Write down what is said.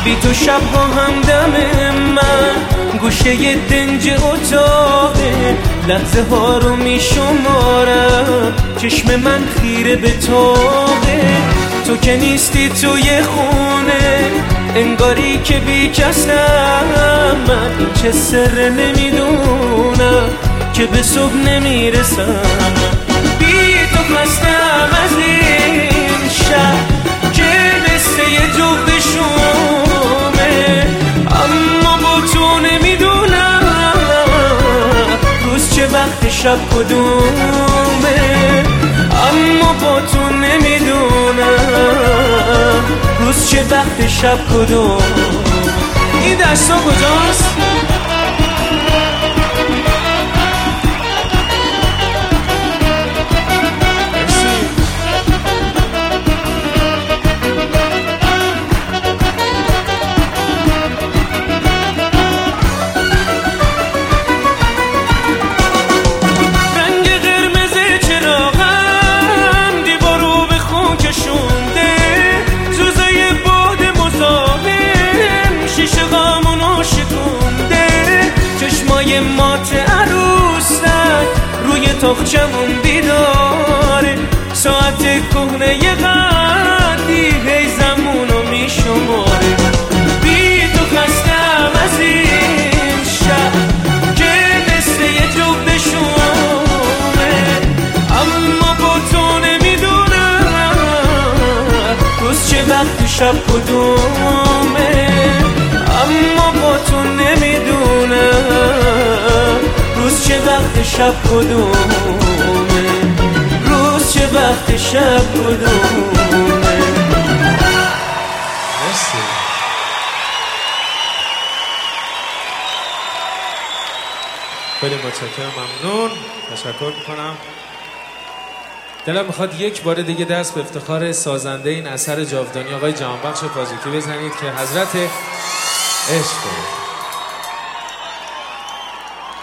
بی تو شبها همدم من گوشه دنج اتاقه، لحظه ها رو می شمارم، چشم من خیره به تاقه. تو که نیستی توی خونه، انگاری که بی کسم، من این چه سر نمیدونم که به صبح نمیرسم. بی تو خستم از این شب که مثل یه جغد شومه، اما با تو نمیدونم روز چه وقت شب کدومه، اما با تو نمیدونم روز چه وقت شب کدوم. این دستا کجاست؟ مات عروسک روی تاقچمون بیداره، ساعت کهنه قدی هی زمونو میشماره. بی تو خستم از این شب که مثل یه جغد شومه، اما با تو نمیدونم روز چه وقت شب کدومه، اما با تو نمیدونم روز چه وقت شب کدومه، روز چه وقت شب کدومه. مرسی. خیلی متشکرم، ممنون، تشکر میکنم. دلم میخواد یک بار دیگه دست به افتخار سازنده این اثر جاودانی آقای جهانبخش پازیکی بزنید که حضرت عشق